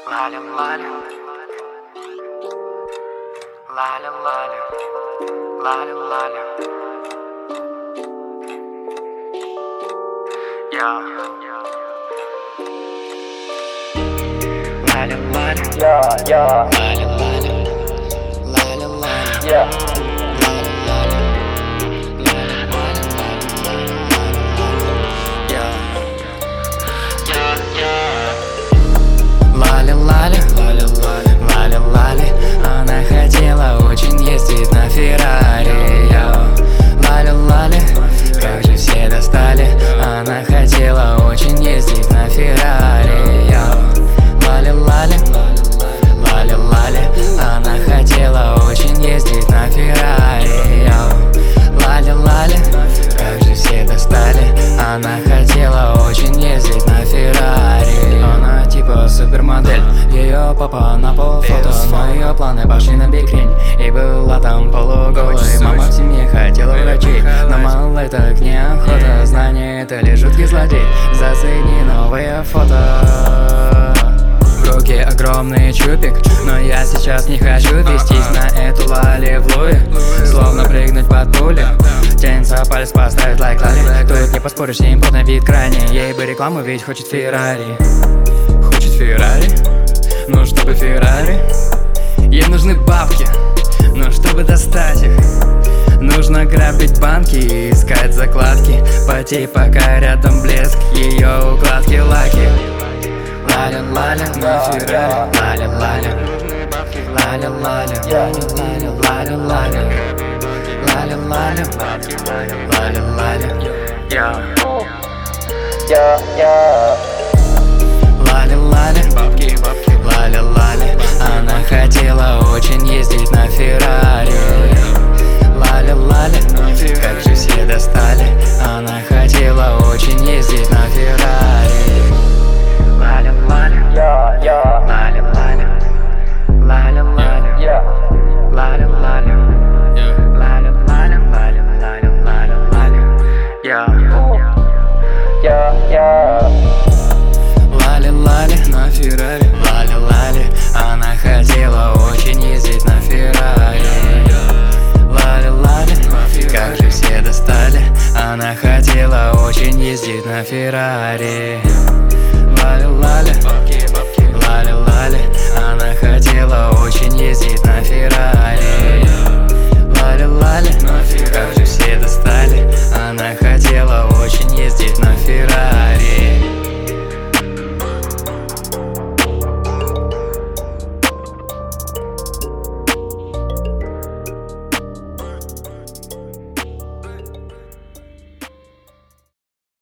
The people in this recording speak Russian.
Лаля, лаля, лаля, лаля, лаля, лаля. Yeah. Лаля, лаля, Yeah. лаля, лаля, лаля, лаля. Yeah. Лаля, лаля, лаля, она хотела очень ездить на Феррари. Лаля, лаля, как же все достали. Она хотела очень ездить на Феррари. Лаля, лаля, лаля, лаля, она хотела очень ездить на Феррари. Лаля, лаля, как же все достали. Она хотела очень ездить на Феррари. Она типа супермодель, ее папа на полфото, но ее планы пошли на бикрень. И была там полуголой. Мама в семье хотела врачей, но малолеток неохота. Знание — это лишь жуткий злодей. Зацени новые фото. В руке огромный чупик, но я сейчас не хочу вестись на эту лали в луи. Словно прыгнуть под пули. Тянется палец поставить лайк лали. Тут не поспоришь, с ним на вид крайне. Ей бы рекламу, ведь хочет Феррари. Хочет Феррари? Ну чтобы Феррари, ей нужны бабки. Но чтобы достать их, нужно грабить банки и искать закладки. Потей, пока рядом блеск ее укладки лаки. Лаля, лаля, на Феррари. Лаля, лаля, лаля, лаля, лаля, лаля, лаля, лаля, лаля, лаля, лаля. Лаля, лаля, лаля, лаля, она хотела очень ездить на Феррари. Лаля, лаля, как же все достали. Она хотела очень ездить на Феррари. Лаля, лаля, лаля, лаля, лаля, лаля, лаля, лаля, лаля, лаля, лаля, лаля, лаля, лаля, лаля, на Феррари. Лаля, лаля, она хотела очень ездить на Феррари. Лаля, лаля, как же все достали. Она хотела очень ездить на Феррари. Лаля, лаля,